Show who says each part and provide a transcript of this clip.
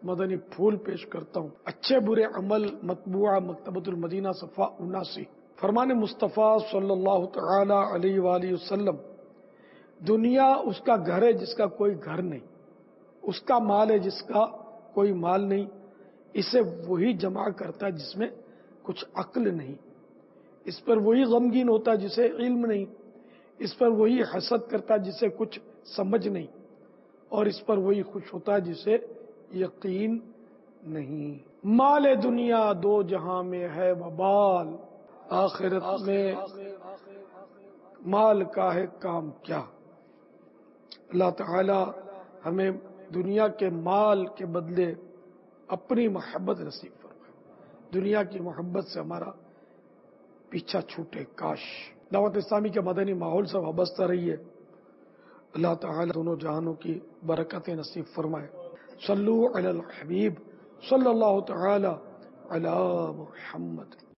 Speaker 1: مدنی پھول پیش کرتا ہوں۔ اچھے برے عمل، مطبوعہ مکتبۃ المدینہ صفحہ 79۔ فرمان مصطفیٰ صلی اللہ تعالی علیہ وآلہ وسلم، دنیا اس کا گھر ہے جس کا کوئی گھر نہیں، اس کا مال ہے جس کا کوئی مال نہیں، اسے وہی جمع کرتا ہے جس میں کچھ عقل نہیں، اس پر وہی غمگین ہوتا ہے جسے علم نہیں، اس پر وہی حسد کرتا ہے جسے کچھ سمجھ نہیں، اور اس پر وہی خوش ہوتا ہے جسے یقین نہیں۔ مال دنیا دو جہاں میں ہے وبال، آخرت میں مال کا ہے کام کیا۔ اللہ تعالی ہمیں دنیا کے مال کے بدلے اپنی محبت نصیب فرمائے، دنیا کی محبت سے ہمارا پیچھا چھوٹے کاش۔ دعوت اسلامی کے مدنی ماحول سے وابستہ رہیے، اللہ تعالی دونوں جہانوں کی برکتیں نصیب فرمائے۔ صلو علی الحبیب صلی اللہ تعالی علی محمد۔